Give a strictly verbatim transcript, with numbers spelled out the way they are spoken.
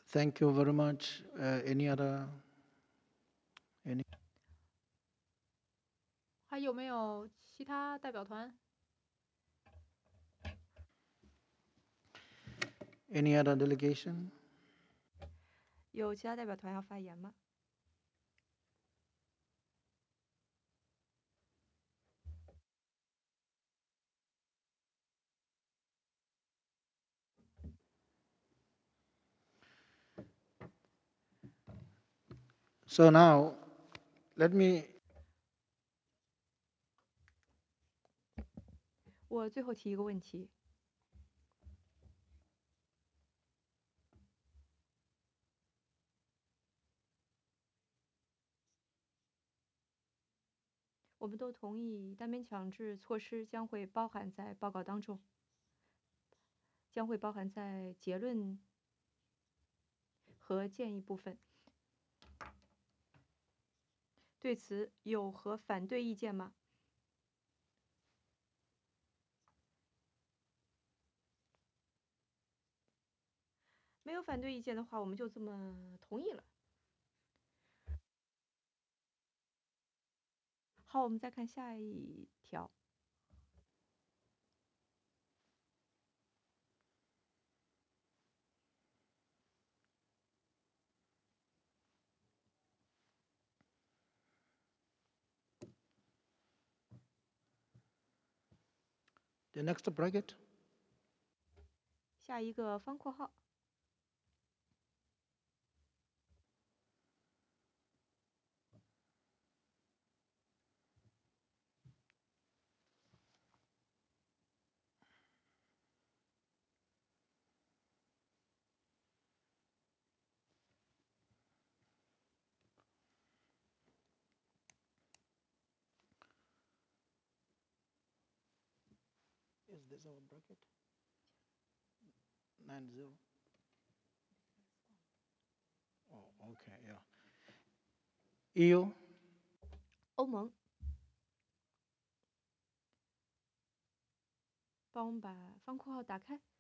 Thank you very much. Uh, any other? Any 还有没有其他代表团？ any other delegation? 有其他代表团要发言吗？ So now, let me 我最后提一个问题。我们都同意单边强制措施将会包含在报告当中，将会包含在结论和建议部分。对此有何反对意见吗？没有反对意见的话，我们就这么同意了。好，我们再看下一条。 the next bracket. 下一个方括号。 Is this our bracket? Nine zero. Oh, okay, yeah. E U. 欧盟，帮我们把方括号打开。